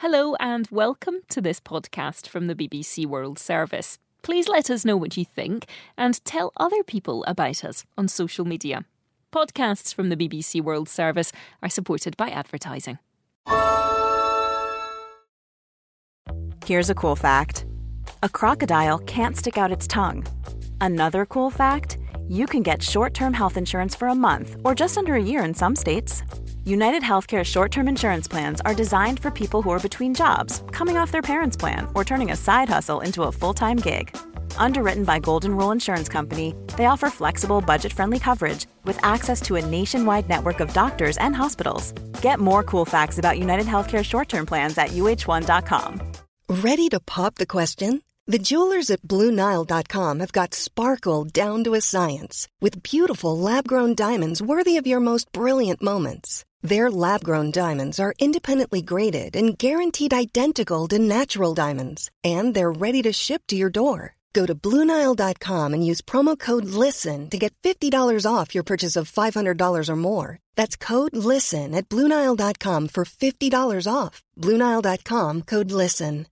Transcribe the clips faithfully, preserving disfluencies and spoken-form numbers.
Hello and welcome to this podcast from the B B C World Service. Please let us know what you think and tell other people about us on social media. Podcasts from the B B C World Service are supported by advertising. Here's a cool fact. A crocodile can't stick out its tongue. Another cool fact, you can get short-term health insurance for a month or just under a year in some states. United Healthcare short-term insurance plans are designed for people who are between jobs, coming off their parents' plan, or turning a side hustle into a full-time gig. Underwritten by Golden Rule Insurance Company, they offer flexible, budget-friendly coverage with access to a nationwide network of doctors and hospitals. Get more cool facts about United Healthcare short-term plans at U H one dot com. Ready to pop the question? The jewelers at Blue Nile dot com have got sparkle down to a science with beautiful lab-grown diamonds worthy of your most brilliant moments. Their lab-grown diamonds are independently graded and guaranteed identical to natural diamonds, and they're ready to ship to your door. Go to Blue Nile dot com and use promo code LISTEN to get fifty dollars off your purchase of five hundred dollars or more. That's code LISTEN at Blue Nile dot com for fifty dollars off. Blue Nile dot com, code LISTEN.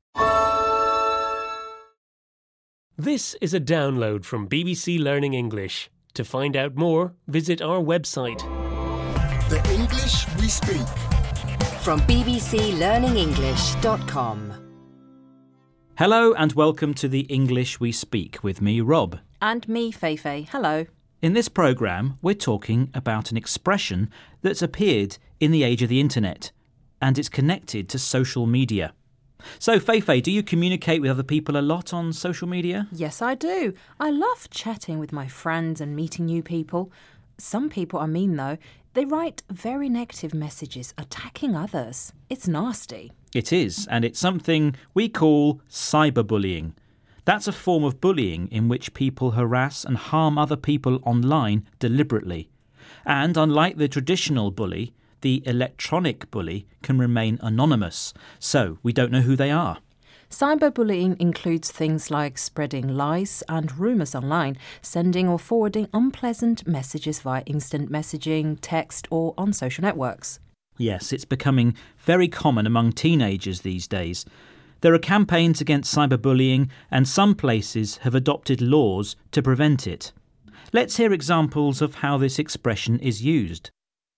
This is a download from B B C Learning English. To find out more, visit our website. The English we speak. From b b c learning english dot com. Hello and welcome to The English We Speak with me, Rob. And me, Feifei. Hello. In this programme, we're talking about an expression that's appeared in the age of the internet, and it's connected to social media. So, Feifei, do you communicate with other people a lot on social media? Yes, I do. I love chatting with my friends and meeting new people. Some people are mean, though. They write very negative messages attacking others. It's nasty. It is, and it's something we call cyberbullying. That's a form of bullying in which people harass and harm other people online deliberately. And unlike the traditional bully, the electronic bully can remain anonymous, so we don't know who they are. Cyberbullying includes things like spreading lies and rumours online, sending or forwarding unpleasant messages via instant messaging, text or on social networks. Yes, it's becoming very common among teenagers these days. There are campaigns against cyberbullying and some places have adopted laws to prevent it. Let's hear examples of how this expression is used.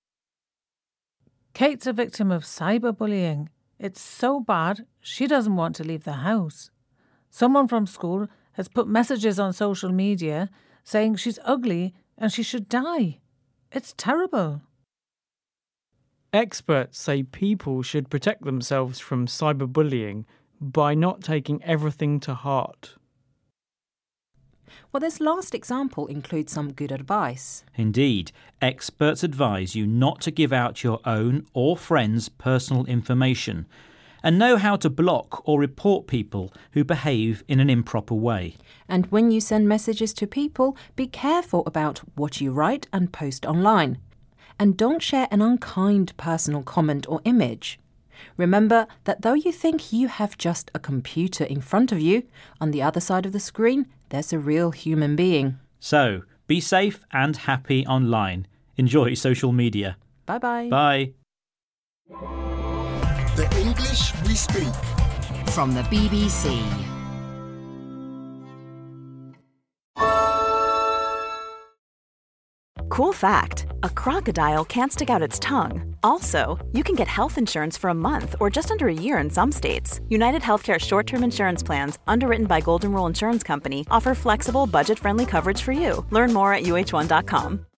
Kate's a victim of cyberbullying. It's so bad, she doesn't want to leave the house. Someone from school has put messages on social media saying she's ugly and she should die. It's terrible. Experts say people should protect themselves from cyberbullying by not taking everything to heart. Well, this last example includes some good advice. Indeed, experts advise you not to give out your own or friends' personal information and know how to block or report people who behave in an improper way. And when you send messages to people, be careful about what you write and post online. And don't share an unkind personal comment or image. Remember that though you think you have just a computer in front of you, on the other side of the screen, there's a real human being. So, be safe and happy online. Enjoy social media. Bye-bye. Bye. The English we speak. From the B B C. Cool fact, a crocodile can't stick out its tongue. Also, you can get health insurance for a month or just under a year in some states. United Healthcare short-term insurance plans, underwritten by Golden Rule Insurance Company, offer flexible, budget-friendly coverage for you. Learn more at U H one dot com.